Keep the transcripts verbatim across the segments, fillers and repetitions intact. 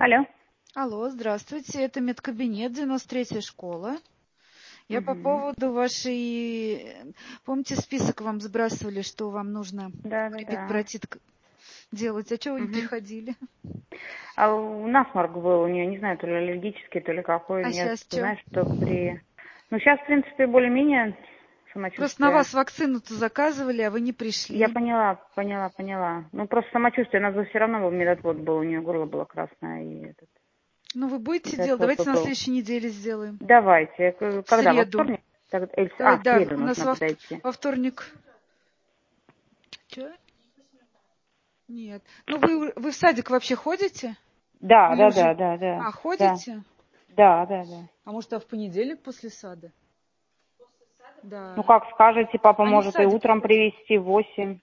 Алло. Алло, здравствуйте, это медкабинет, девяносто третья школа. Я по Угу. поводу вашей... Помните, список вам сбрасывали, что вам нужно Да, да, да. медпротит делать? А чего вы не Угу. приходили? А у насморк был у нее, не знаю, то ли аллергический, то ли какой. А Я сейчас что? знаю, что при... Ну, сейчас, в принципе, более-менее Просто на самочувствие. вас вакцину-то заказывали, а вы не Я пришли. поняла, поняла, поняла. Ну, просто самочувствие, у нас все равно был медотвод был, у нее горло было красное и этот... Ну, вы будете делать? Медотвод Давайте на был. следующей неделе сделаем. Давайте. К- В Когда? Во среду. вторник? Так, или в- А, Давай, в да, среду у нас нужно во, вт- подойти. во вторник... Чё? Нет. Ну, вы, вы в садик вообще ходите? Да, Или да, уже... да, да, да. А, Да, ходите? да, да, да. А может, а в понедельник после сада? Ну, Да. как скажете, папа Они в может и садик утром ходят. привезти в восемь.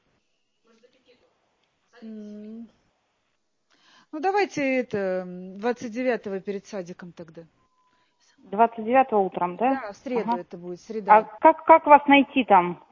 М. Ну, давайте это двадцать девятого перед садиком тогда. двадцать девятого утром, да? Да, в среду Ага. это будет, А среда. как, как вас найти там?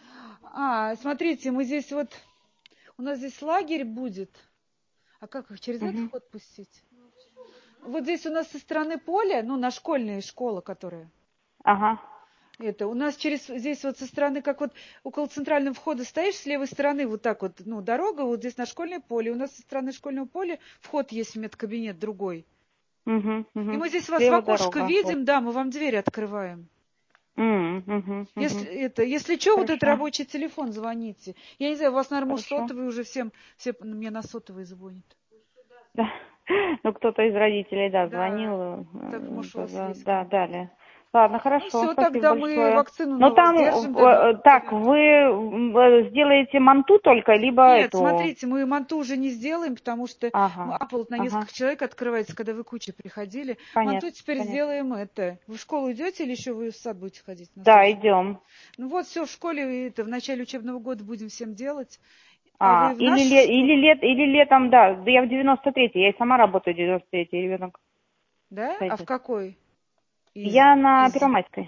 А, смотрите, мы здесь вот, у нас здесь лагерь будет. А как их через этот Угу. вход пустить? Вот здесь у нас со стороны поля, ну, на школьная школа, которая. Ага. Это, у нас через, здесь вот со стороны, как вот около центрального входа стоишь, с левой стороны вот так вот, ну, дорога, вот здесь на школьное поле. У нас со стороны школьного поля вход есть в медкабинет другой. Угу, И угу. мы здесь вас в Слева окошко дорога. Вот. видим, да, мы вам дверь открываем. М, угу, Если угу. это, если что, вот это Хорошо. рабочий телефон, звоните. Я не знаю, у вас, наверное, может, Хорошо. сотовый уже всем, все мне на сотовый звонит. Да. Ну, кто-то из родителей, да, Да, звонил. так э, может у вас Да, есть да, контакт. дали. Ладно, Ну хорошо, все, спасибо тогда мы большое. вакцину Но на вас там держим э, до э, двадцать так, девятого. вы э, сделаете манту только, либо Нет, эту... смотрите, мы манту уже не сделаем, потому что Ага, аппл на ага. несколько человек открывается, когда вы кучей приходили. Манту Понятно, теперь понятно. сделаем это. Вы в школу идете или еще вы в сад будете ходить на Да, следующий год? идем. Ну вот все, в школе это в начале учебного года будем всем делать. А А, вы в или, нашу ле, школу? или, лет, или летом, да. Да я в девяносто третьей, я и сама работаю в девяносто третьей, ребенок Да? А в садится. какой? Из, Я на из... Первомайской.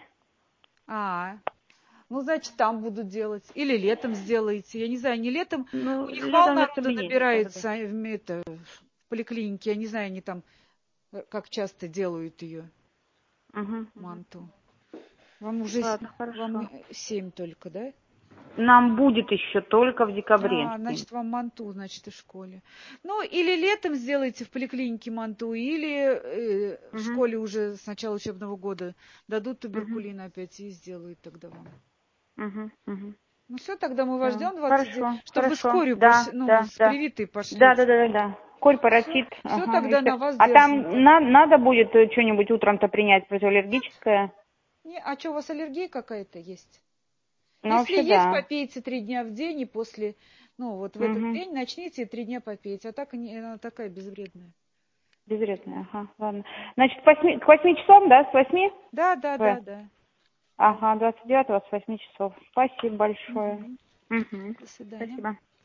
А, ну, значит, там будут делать. Или летом сделаете. Я не знаю, не летом. Ну, У них летом волна в народу кабинете тогда. набирается а, в, это, в поликлинике. Я не знаю, они там э, как часто делают ее, Угу, угу. манту. Вам уже с- Ладно, вам хорошо. э, семь только, да? Нам будет еще только в декабре. А, значит, вам манту, значит, и в школе. Ну, или летом сделайте в поликлинике манту, или э, в Угу, школе уже с начала учебного года дадут угу, туберкулин опять и сделают тогда вам. угу, угу. Ну все, тогда мы вас Да. ждем двадцать девять, Хорошо, чтобы вы с хорошо. корью Да, пошли, ну, да, с да. привитой Да, да, пошлете. да, да, да. Коль, Все, паротит, все ага, и тогда все. на вас А там держим-то. на- надо будет э, что-нибудь утром-то принять Нет? противоаллергическое? Не, а что, у вас аллергия какая-то есть? Ну, Если вообще, есть, да. попейте три дня в день, и после, ну, вот в этот Угу. день начните и три дня попейте. А так не- она такая безвредная. Безвредная, ага, ладно. Значит, к восьми, к восьми часам, да, с восьми? Да, да, В. да, да. Да. Ага, двадцать девятого с восьми часов. Спасибо большое. Мгм. Угу. До свидания. Спасибо.